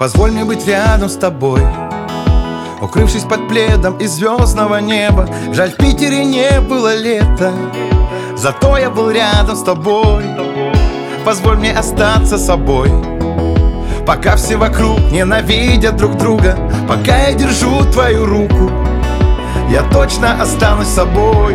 Позволь мне быть рядом с тобой, укрывшись под пледом из звездного неба. Жаль, в Питере не было лета, зато я был рядом с тобой. Позволь мне остаться собой, пока все вокруг ненавидят друг друга. Пока я держу твою руку, я точно останусь собой.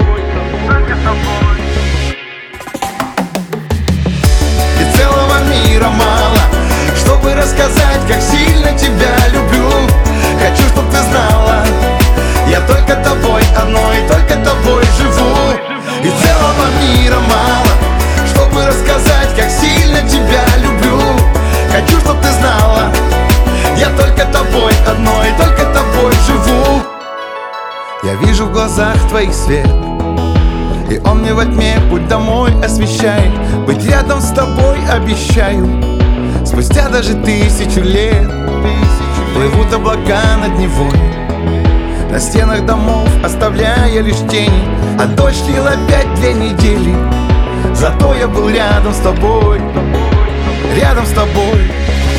И целого мира мало, чтобы рассказать, как сильно тебя люблю. Хочу, чтоб ты знала, я только тобой одной, только тобой живу. И целого мира мало, чтобы рассказать, как сильно тебя люблю. Хочу, чтоб ты знала, я только тобой одной, только тобой живу. Я вижу в глазах твоих свет, и он мне во тьме путь домой освещает. Быть рядом с тобой обещаю, спустя даже 1000 лет. Плывут облака над Невой, на стенах домов оставляя лишь тени. А дождь лил опять 2 недели, зато я был рядом с тобой, рядом с тобой.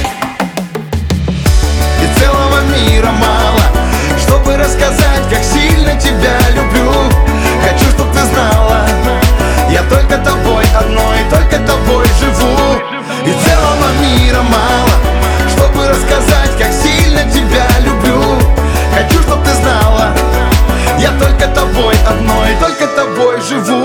И целого мира мало, чтобы рассказать, как сильно тебя люблю. Хочу, чтоб ты знала, я только тобой одной, только тобой живу. И целого мира мало, чтобы рассказать, как сильно тебя люблю. Хочу, чтоб ты знала, я только тобой одной, только тобой живу.